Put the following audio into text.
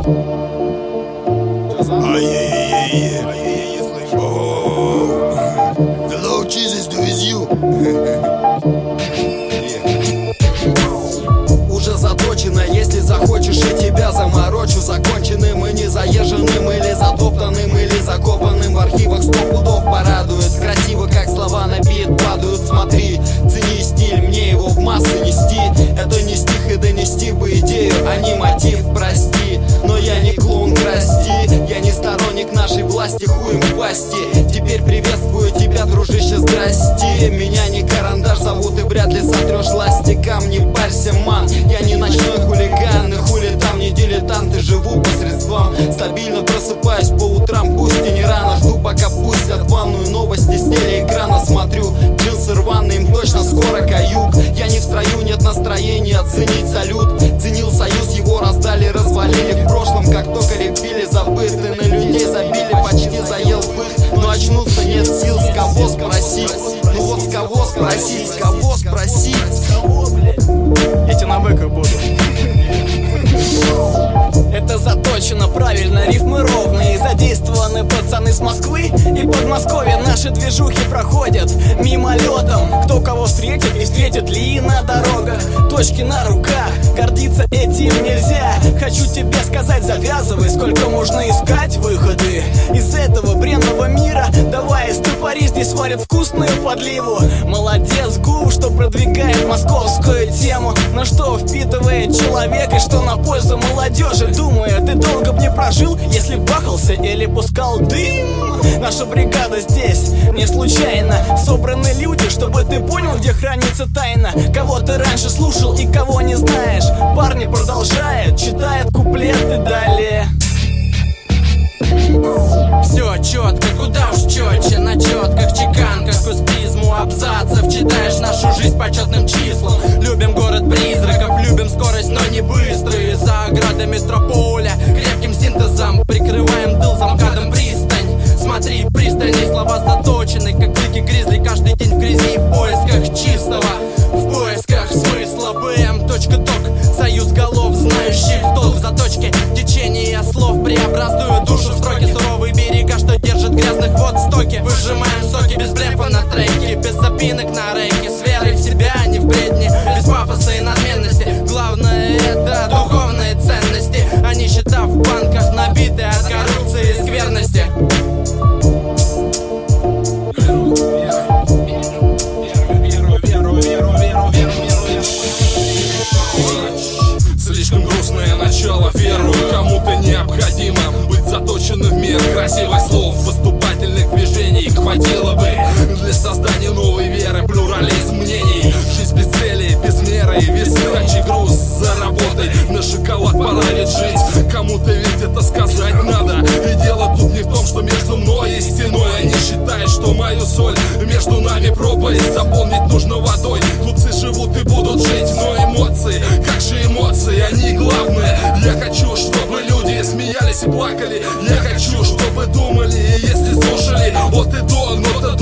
Hello, Jesus, do is you. Уже заточено, если захочешь, и тебя заморочу. Законченным и незаезженным, или затоптанным, или закопанным в архивах 100 пудов порадует. Красиво, как слова на бит падают. Смотри, цени стиль, мне его в массы нести. Это не стих и донести бы идею, а не мотив, прости. Но я не клоун, прости. Я не сторонник нашей власти, хуем в пасти. Теперь приветствую тебя, дружище, здрасти. Меня не карандаш зовут, и вряд ли сотрешь ластиком. Не парься, ман, я не ночной хулиган. И хули там не дилетант, и живу посредством. Стабильно просыпаюсь по утрам, пусть и не рано. Жду, пока пустят ванную новости с телеэкрана. Смотрю, джинсы рваные, им точно скоро каюк. Я не в строю, нет настроения оценить салют. Ценил союз, его раздали, развалили. В прошлом, как только репили, забыты. На людей забили, почти заел в их. Но очнуться нет сил, с кого спросить? Ну вот с кого спросить, с кого спросить? Эти на бэках будут. Это заточено правильно, рифмы ровные. Задействованы пацаны с Москвы и Подмосковья. Наши движухи проходят мимолетом. Кто кого встретит и встретит ли на дорогах. Точки на руках, гордиться этим нельзя. Хочу тебе сказать, завязывай, сколько можно искать выходы из этого бренного мира. Давай, стопори, здесь варят вкусную подливу. Молодец, Гув, что продвигает московскую тему. Но что впитывает человек и что на пользу молодежи. Думаю, ты долго б не прожил, если бахался или пускал дым. Наша бригада здесь не случайно. Собраны люди, чтобы ты понял, где хранится тайна. Кого ты раньше слушал и кого не знаешь. Парни продолжают, читают куплеты далее. Все четко, куда уж четче. На четках, чеканках, сквозь призму абзацев читаешь нашу жизнь по четным числам. Любим город призраков, любим скорость, но не быстрые. За оградой метрополя, крепким синтезом прикрываем тыл замкадом пристань. Смотри, пристальней, слова заточены, как клыки гризли. Каждый день в грязи, в поисках чистого, в поисках смысла. БМ.ток, союз голов, знающих толк. В заточке течение слов преобразуют душу в строки. Суровые берега, что держат грязных вод стоки. Выжимаем соки без блефа на треке, без запинок на рейке. С верой в себя, а не в бредни, без пафоса и надменности. Главное это духовные ценности, а не счета в банках, набитые от коррупции и скверности. Слишком грустное начало, верую, кому-то необходимо быть заточенным в мир красивых слов, поступательных движений хватило бы для создания новой веры, плюрализм мнений. Жизнь без цели, без меры, весь тачий груз за работой, на шоколад пора ведь жить. Кому-то ведь это сказать надо, и дело тут не в том, что между мной и стеной. Они считают, что мою соль между нами пропасть заполнить нужно водой. Глупцы живут и будут жить, но эмоции, как же эмоции, они главные. Я хочу, чтобы люди смеялись и плакали. Я хочу, чтобы думали, и если слушали от и до, но